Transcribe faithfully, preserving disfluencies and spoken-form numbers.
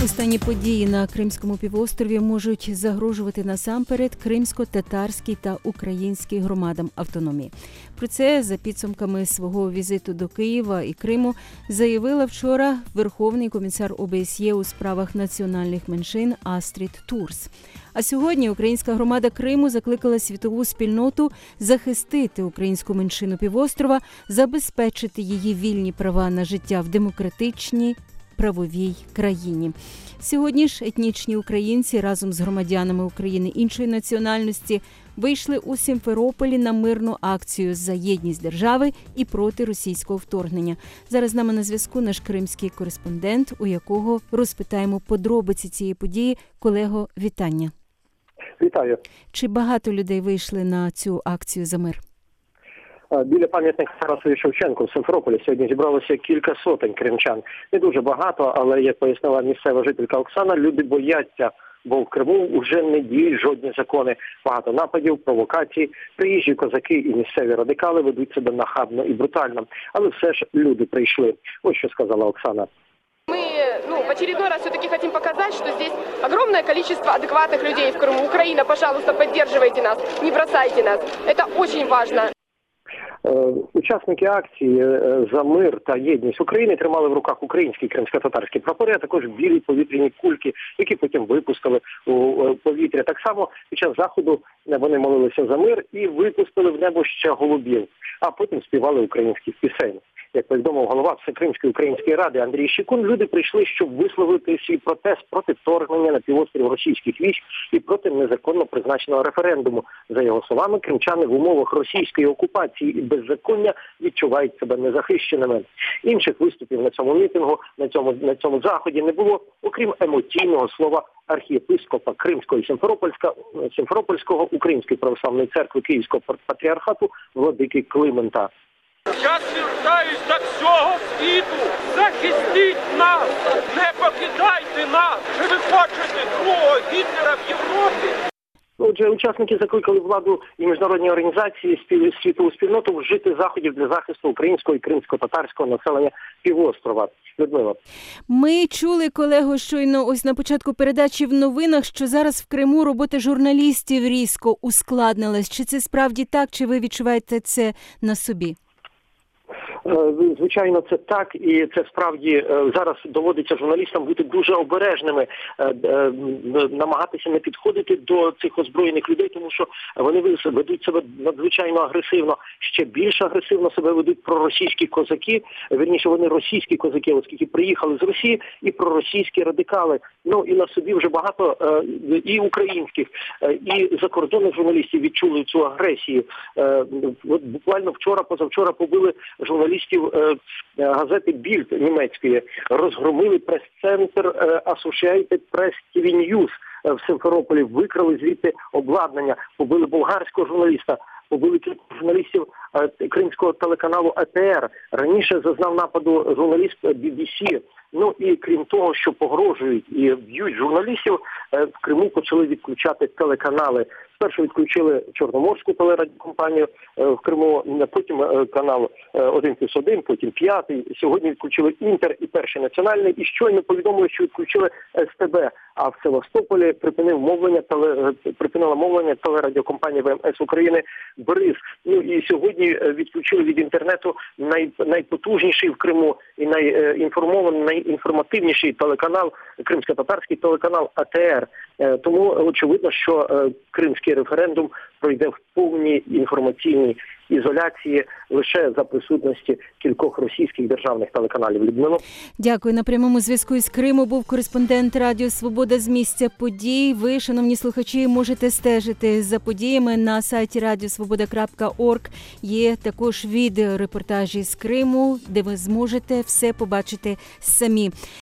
Останні події на Кримському півострові можуть загрожувати насамперед кримсько-татарській та українській громадам автономії. Про це за підсумками свого візиту до Києва і Криму заявила вчора Верховний комісар О Б С Є у справах національних меншин Астрід Турс. А сьогодні українська громада Криму закликала світову спільноту захистити українську меншину півострова, забезпечити її вільні права на життя в демократичній правовій країні. Сьогодні ж етнічні українці разом з громадянами України іншої національності вийшли у Сімферополі на мирну акцію за єдність держави і проти російського вторгнення. Зараз з нами на зв'язку наш кримський кореспондент, у якого розпитаємо подробиці цієї події. Колего, вітання. Вітаю. Чи багато людей вийшли на цю акцію за мир? Біля пам'ятника Тарасові Шевченку в Симферополі сьогодні зібралося кілька сотень кримчан. Не дуже багато, але, як пояснила місцева жителька Оксана, люди бояться, бо в Криму вже не діють жодні закони. Багато нападів, провокацій, приїжджі козаки і місцеві радикали ведуть себе нахабно і брутально. Але все ж люди прийшли. Ось що сказала Оксана. Мы ну, в очередной раз все-таки хотим показать, что здесь огромное количество адекватных людей в Крыму. Украина, пожалуйста, поддерживайте нас, не бросайте нас. Это очень важно. Учасники акції за мир та єдність України тримали в руках українські кримсько-татарські прапори, а також білі повітряні кульки, які потім випустили у повітря. Так само під час заходу вони молилися за мир і випустили в небо ще голубів, а потім співали українських пісень. Як повідомив голова Всекримської української ради Андрій Щекун, люди прийшли, щоб висловити свій протест проти вторгнення на півострів російських військ і проти незаконно призначеного референдуму. За його словами, кримчани в умовах російської окупації і беззаконня відчувають себе незахищеними. Інших виступів на цьому мітингу, на цьому, на цьому заході не було, окрім емоційного слова архієпископа Кримського і Сімферопольського Української православної церкви Київського патріархату владики Климента. Я звертаюсь до всього світу, захистіть нас, не покидайте нас, чи ви хочете другого Гітлера в Європі? Отже, учасники закликали владу і міжнародні організації, світову спільноту вжити заходів для захисту українського і кримсько-татарського населення півострова. Людмила. Ми чули, колего, щойно ось на початку передачі в новинах, що зараз в Криму робота журналістів різко ускладнилась. Чи це справді так, чи ви відчуваєте це на собі? Звичайно, це так, і це справді зараз доводиться журналістам бути дуже обережними, намагатися не підходити до цих озброєних людей, тому що вони ведуть себе надзвичайно агресивно. Ще більш агресивно себе ведуть проросійські козаки, вірніше вони російські козаки, оскільки приїхали з Росії, і проросійські радикали. Ну і на собі вже багато і українських, і закордонних журналістів відчули цю агресію. От буквально вчора, позавчора побили журналістів газети «Більд» німецької, розгромили прес-центр Associated Press Ті Ві News в Симферополі, викрали звідти обладнання, побили болгарського журналіста, побили кількох журналістів кримського телеканалу А Те Ер. Раніше зазнав нападу журналіст Бі Бі Сі. Ну і крім того, що погрожують і б'ють журналістів, в Криму почали відключати телеканали. Спершу відключили Чорноморську телерадіокомпанію в Криму, потім канал один плюс один, потім п'ятий. Сьогодні відключили Інтер і Перший національний. І щойно повідомили, що відключили Ес Те Бе. А в Севастополі припинив мовлення, теле, припинила мовлення телерадіокомпанія В Ем Ес України «Бриз». Ну і сьогодні відключили від інтернету най, найпотужніший в Криму і найінформований, найінформативніший телеканал, кримсько-татарський телеканал А Те Ер. Тому очевидно, що кримський референдум пройде в повній інформаційній ізоляції лише за присутності кількох російських державних телеканалів. Людмило. Дякую. На прямому зв'язку із Криму був кореспондент Радіо Свобода з місця подій. Ви, шановні слухачі, можете стежити за подіями на сайті радіосвобода крапка орг. Є також відеорепортажі з Криму, де ви зможете все побачити самі.